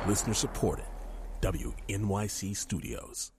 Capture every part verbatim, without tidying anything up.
Listener supported. W N Y C Studios.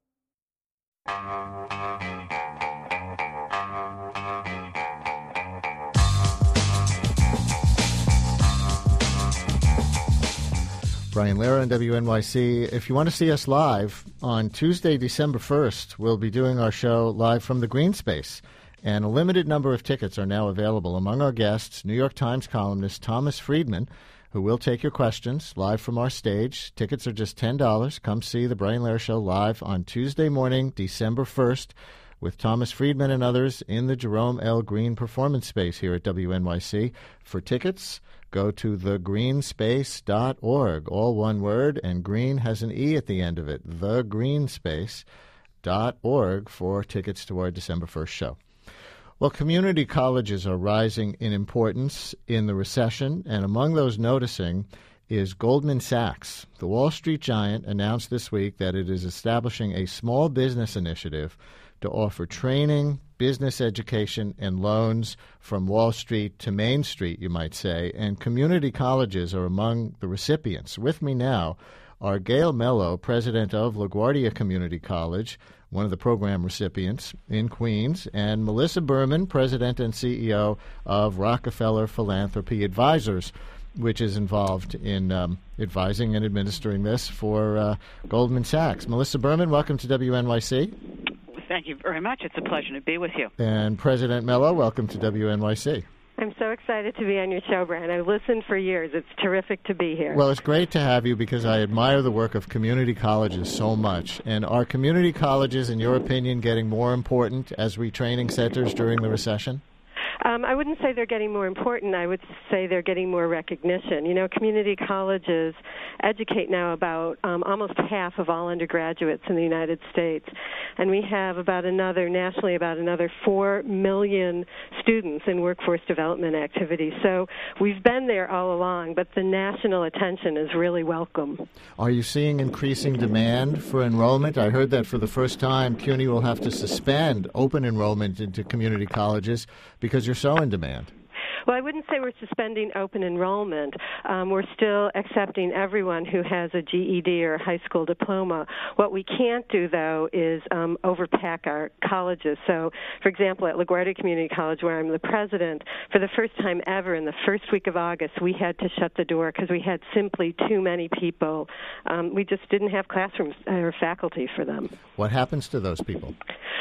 Brian Lehrer on W N Y C. If you want to see us live, on Tuesday, December first, we'll be doing our show live from the Green Space. And a limited number of tickets are now available. Among our guests, New York Times columnist Thomas Friedman, who will take your questions live from our stage. Tickets are just ten dollars. Come see the Brian Lehrer Show live on Tuesday morning, December first, with Thomas Friedman and others in the Jerome L. Green Performance Space here at W N Y C. For tickets, go to the green space dot org, all one word, and green has an E at the end of it, the green space dot org, for tickets to our December first show. Well, community colleges are rising in importance in the recession, and among those noticing is Goldman Sachs. The Wall Street giant announced this week that it is establishing a small business initiative to offer training, business education, and loans from Wall Street to Main Street, you might say, and community colleges are among the recipients. With me now are Gail Mello, president of LaGuardia Community College, one of the program recipients in Queens, and Melissa Berman, president and C E O of Rockefeller Philanthropy Advisors, which is involved in um, advising and administering this for uh, Goldman Sachs. Melissa Berman, welcome to W N Y C. Thank you very much. It's a pleasure to be with you. And President Mello, welcome to W N Y C. I'm so excited to be on your show, Brian. I've listened for years. It's terrific to be here. Well, it's great to have you because I admire the work of community colleges so much. And are community colleges, in your opinion, getting more important as retraining centers during the recession? Um, I wouldn't say they're getting more important. I would say they're getting more recognition. You know, community colleges educate now about um, almost half of all undergraduates in the United States. And we have about another, nationally, about another four million students in workforce development activities. So we've been there all along, but the national attention is really welcome. Are you seeing increasing demand for enrollment? I heard that for the first time, CUNY will have to suspend open enrollment into community colleges because you're so in demand. Well, I wouldn't say we're suspending open enrollment. Um, we're still accepting everyone who has a G E D or a high school diploma. What we can't do, though, is um, overpack our colleges. So, for example, at LaGuardia Community College, where I'm the president, for the first time ever in the first week of August, we had to shut the door because we had simply too many people. Um, we just didn't have classrooms or faculty for them. What happens to those people?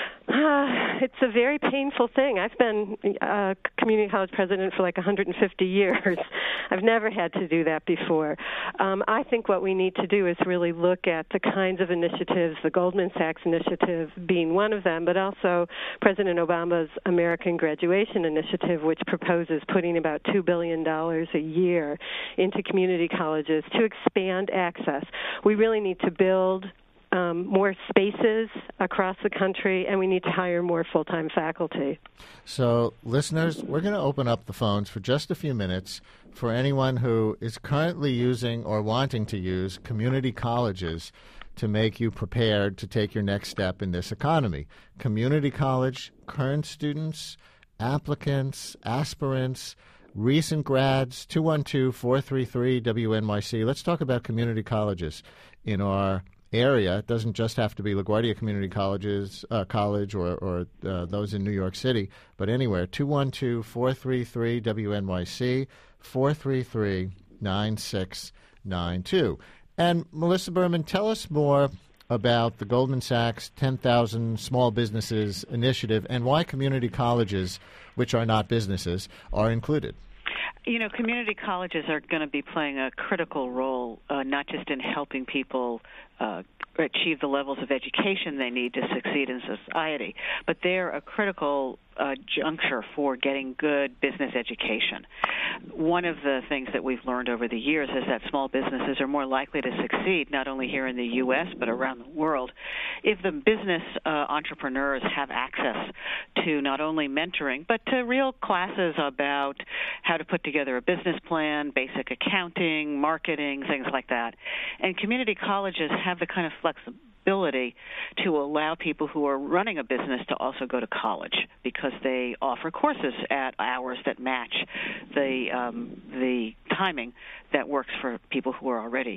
Uh, it's a very painful thing. I've been a community college president for like one hundred fifty years. I've never had to do that before. Um, I think what we need to do is really look at the kinds of initiatives, the Goldman Sachs initiative being one of them, but also President Obama's American Graduation Initiative, which proposes putting about two billion dollars a year into community colleges to expand access. We really need to build Um, more spaces across the country, and we need to hire more full-time faculty. So, listeners, we're going to open up the phones for just a few minutes for anyone who is currently using or wanting to use community colleges to make you prepared to take your next step in this economy. Community college, current students, applicants, aspirants, recent grads, two one two, four three three, W N Y C. Let's talk about community colleges in our area. It doesn't just have to be LaGuardia Community Colleges, uh, College or, or uh, those in New York City, but anywhere. two one two, four three three, W N Y C, four three three, nine six nine two. And Melissa Berman, tell us more about the Goldman Sachs ten thousand Small Businesses Initiative and why community colleges, which are not businesses, are included. You know, community colleges are going to be playing a critical role, uh, not just in helping people uh, achieve the levels of education they need to succeed in society, but they're a critical uh, juncture for getting good business education. One of the things that we've learned over the years is that small businesses are more likely to succeed, not only here in the U S but around the world, if the business uh, entrepreneurs have access to not only mentoring, but to real classes about how to put together a business plan, basic accounting, marketing, things like that. And community colleges have the kind of flexibility to allow people who are running a business to also go to college because they offer courses at hours that match the um, the timing that works for people who are already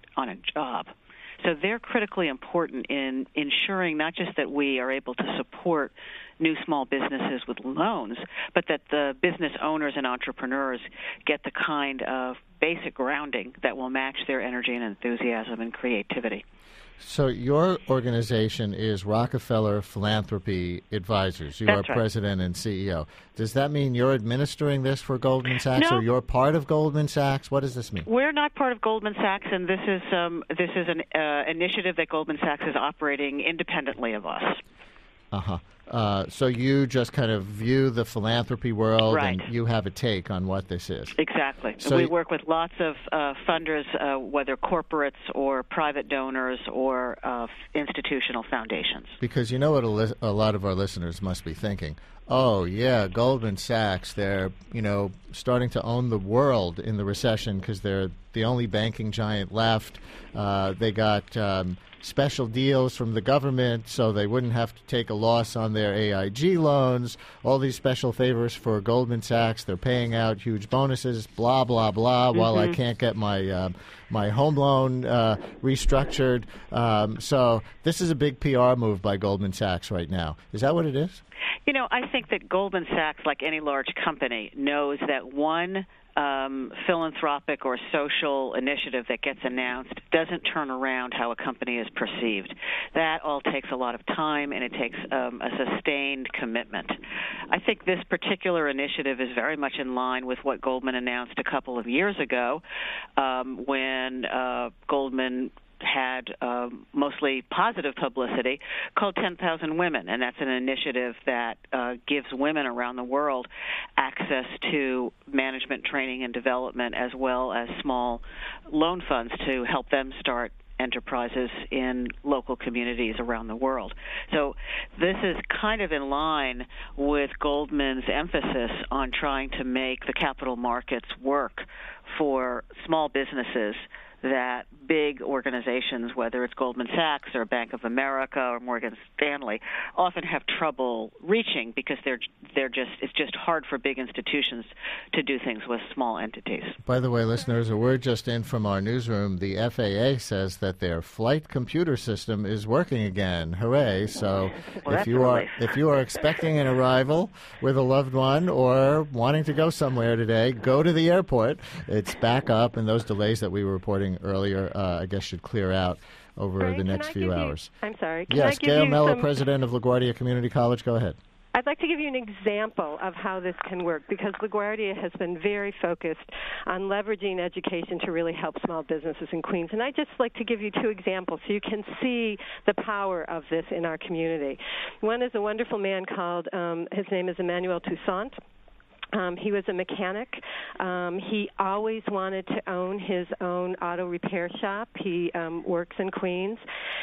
on a job. So they're critically important in ensuring not just that we are able to support new small businesses with loans, but that the business owners and entrepreneurs get the kind of basic grounding that will match their energy and enthusiasm and creativity. So your organization is Rockefeller Philanthropy Advisors. You That's are right. president and C E O. Does that mean you're administering this for Goldman Sachs, No. or you're part of Goldman Sachs? What does this mean? We're not part of Goldman Sachs, and this is um, this is an uh, initiative that Goldman Sachs is operating independently of us. Uh-huh. Uh, so you just kind of view the philanthropy world, Right. and you have a take on what this is. Exactly. So we y- work with lots of uh, funders, uh, whether corporates or private donors or uh, institutional foundations. Because you know what a, li- a lot of our listeners must be thinking. Oh, yeah, Goldman Sachs, they're, you know, starting to own the world in the recession because they're the only banking giant left. Uh, they got um, special deals from the government so they wouldn't have to take a loss on their A I G loans, all these special favors for Goldman Sachs. They're paying out huge bonuses, blah, blah, blah, mm-hmm. while I can't get my uh, my home loan uh, restructured. Um, so this is a big P R move by Goldman Sachs right now. Is that what it is? You know, I think that Goldman Sachs, like any large company, knows that one um, philanthropic or social initiative that gets announced doesn't turn around how a company is perceived. That all takes a lot of time, and it takes um, a sustained commitment. I think this particular initiative is very much in line with what Goldman announced a couple of years ago um, when uh, Goldman had uh, mostly positive publicity called ten thousand Women, and that's an initiative that uh, gives women around the world access to management training and development as well as small loan funds to help them start enterprises in local communities around the world. So this is kind of in line with Goldman's emphasis on trying to make the capital markets work for small businesses that big organizations, whether it's Goldman Sachs or Bank of America or Morgan Stanley, often have trouble reaching because they're they're just it's just hard for big institutions to do things with small entities. By the way, listeners, a word just in from our newsroom. The F A A says that their flight computer system is working again. Hooray! So Well, if you are if you are expecting an arrival with a loved one or wanting to go somewhere today, go to the airport. It's back up, and those delays that we were reporting earlier, uh, I guess, should clear out over Brian, the can next I few give you- hours. I'm sorry. Can Yes, I give Gail you Mello, some, president of LaGuardia Community College. Go ahead. I'd like to give you an example of how this can work because LaGuardia has been very focused on leveraging education to really help small businesses in Queens. And I'd just like to give you two examples so you can see the power of this in our community. One is a wonderful man called, um, his name is Emmanuel Toussaint. Um, he was a mechanic. Um, he always wanted to own his own auto repair shop. He um, works in Queens.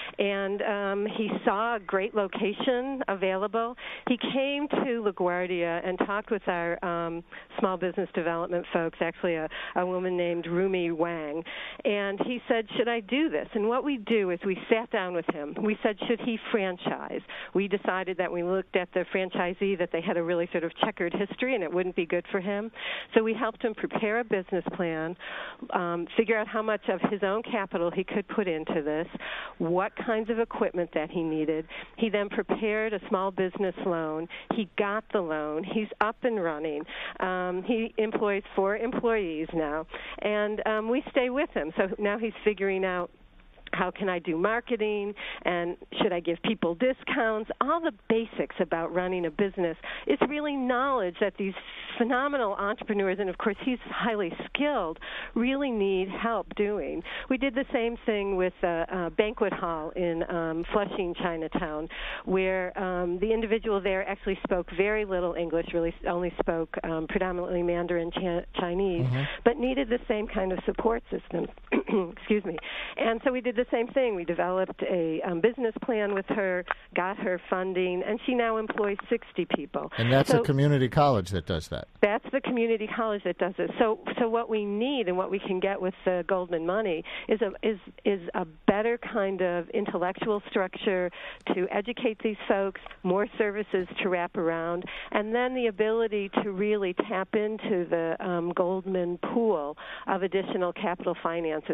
And um, he saw a great location available. He came to LaGuardia and talked with our um, small business development folks, actually a, a woman named Rumi Wang. And he said, should I do this? And what we do is we sat down with him. We said, should he franchise? We decided that we looked at the franchisee, that they had a really sort of checkered history and it wouldn't be good for him. So we helped him prepare a business plan, um, figure out how much of his own capital he could put into this, what kinds of equipment that he needed. He then prepared a small business loan. He got the loan. He's up and running. Um, he employs four employees now, and um, we stay with him. So now he's figuring out, how can I do marketing, and should I give people discounts? All the basics about running a business. It's really knowledge that these phenomenal entrepreneurs, and of course he's highly skilled, really need help doing. We did the same thing with a, a banquet hall in um, Flushing, Chinatown, where um, the individual there actually spoke very little English, really only spoke um, predominantly Mandarin Ch- Chinese, mm-hmm. but needed the same kind of support system. Excuse me. And so we did the same thing. We developed a um, business plan with her, got her funding, and she now employs sixty people. And that's so a community college that does that. That's the community college that does it. So, so what we need and what we can get with the Goldman money is a is is a better kind of intellectual structure to educate these folks, more services to wrap around, and then the ability to really tap into the um, Goldman pool of additional capital finances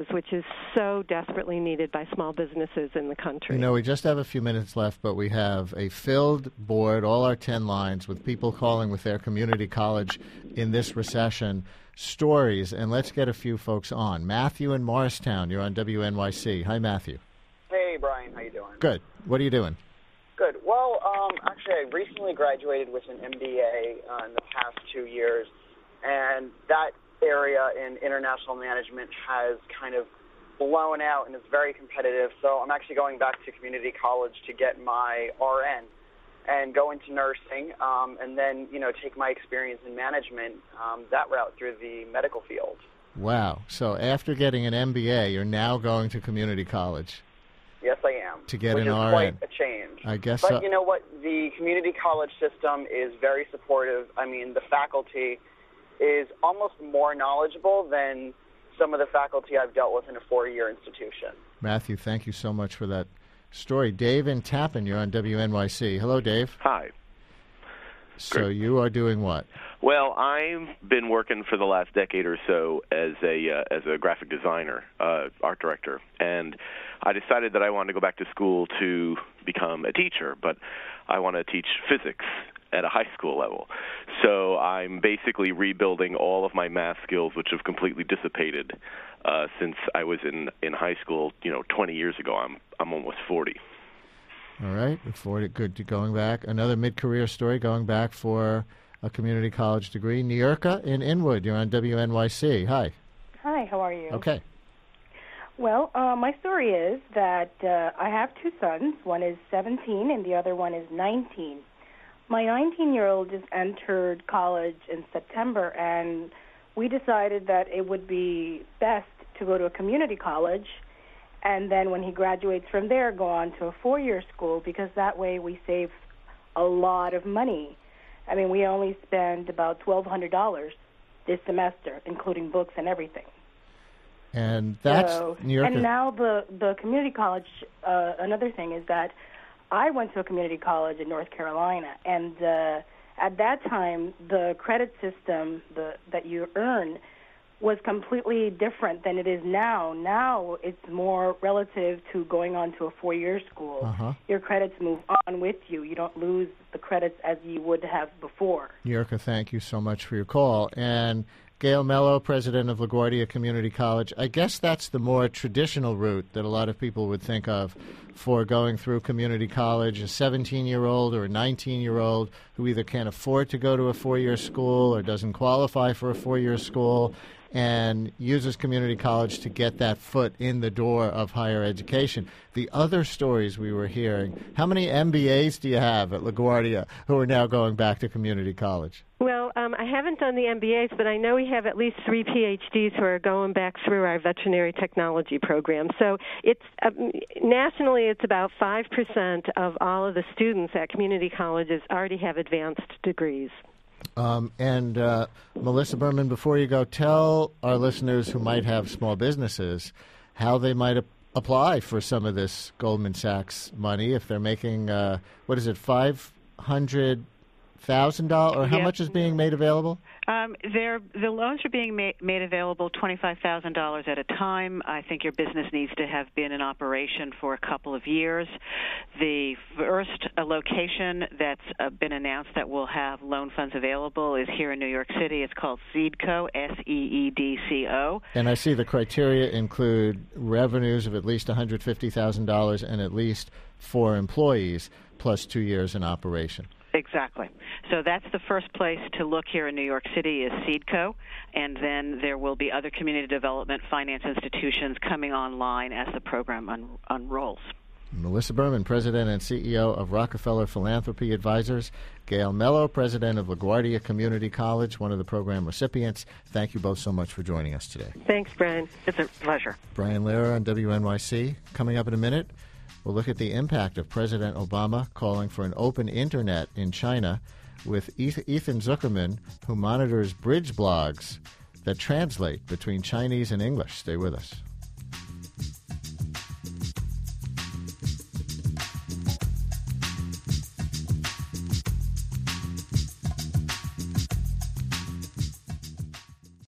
services, which is so desperately needed by small businesses in the country. You know, we just have a few minutes left, but we have a filled board, all our ten lines, with people calling with their community college in this recession stories, and let's get a few folks on. Matthew in Morristown, you're on W N Y C. Hi, Matthew. Hey, Brian. How you doing? Good. What are you doing? Good. Well, um, actually, I recently graduated with an M B A uh, in the past two years, and that area in international management has kind of blown out and is very competitive. So I'm actually going back to community college to get my R N and go into nursing, um, and then, you know, take my experience in management um, that route through the medical field. Wow. So after getting an M B A, you're now going to community college. Yes, I am. To get which an is R N. Quite a change. I guess But so. you know what? The community college system is very supportive. I mean, the faculty is almost more knowledgeable than some of the faculty I've dealt with in a four-year institution. Matthew, thank you so much for that story. Dave in Tappan, you're on W N Y C. Hello, Dave. Hi. So Great. you are doing what? Well, I've been working for the last decade or so as a uh, as a graphic designer, uh, art director, and I decided that I wanted to go back to school to become a teacher, but I want to teach physics at a high school level. So I'm basically rebuilding all of my math skills, which have completely dissipated uh, since I was in, in high school, you know, twenty years ago. I'm I'm almost forty. All right, forty, good to going back. Another mid-career story, going back for a community college degree. Nierka in Inwood, you're on W N Y C. Hi. Hi, how are you? Okay. Well, uh, my story is that uh, I have two sons. One is seventeen and the other one is nineteen. My nineteen-year-old just entered college in September, and we decided that it would be best to go to a community college, and then when he graduates from there, go on to a four-year school, because that way we save a lot of money. I mean, we only spend about twelve hundred dollars this semester, including books and everything. And that's so, New York. And now the, the community college, uh, another thing is that I went to a community college in North Carolina, and uh, at that time, the credit system the, that you earn was completely different than it is now. Now it's more relative to going on to a four-year school. Uh-huh. Your credits move on with you. You don't lose the credits as you would have before. Nierka, thank you so much for your call. And Gail Mello, president of LaGuardia Community College. I guess that's the more traditional route that a lot of people would think of for going through community college, a seventeen-year-old or a nineteen-year-old who either can't afford to go to a four-year school or doesn't qualify for a four-year school and uses community college to get that foot in the door of higher education. The other stories we were hearing, how many M B As do you have at LaGuardia who are now going back to community college? Well, um, I haven't done the M B As, but I know we have at least three P H Ds who are going back through our veterinary technology program. So it's um, nationally, it's about five percent of all of the students at community colleges already have advanced degrees. Um, and uh, Melissa Berman, before you go, tell our listeners who might have small businesses how they might a- apply for some of this Goldman Sachs money if they're making, uh, what is it, five hundred thousand dollars, or how Yeah. much is being made available? Um, they're, the loans are being ma- made available twenty-five thousand dollars at a time. I think your business needs to have been in operation for a couple of years. The first uh, location that's uh, been announced that will have loan funds available is here in New York City. It's called Seedco, S E E D C O. And I see the criteria include revenues of at least one hundred fifty thousand dollars and at least four employees plus two years in operation. Exactly. So that's the first place to look here in New York City is Seedco, and then there will be other community development finance institutions coming online as the program un- unrolls. Melissa Berman, President and C E O of Rockefeller Philanthropy Advisors. Gail Mello, President of LaGuardia Community College, one of the program recipients. Thank you both so much for joining us today. Thanks, Brian. It's a pleasure. Brian Lehrer on W N Y C. Coming up in a minute, we'll look at the impact of President Obama calling for an open internet in China with Ethan Zuckerman, who monitors bridge blogs that translate between Chinese and English. Stay with us.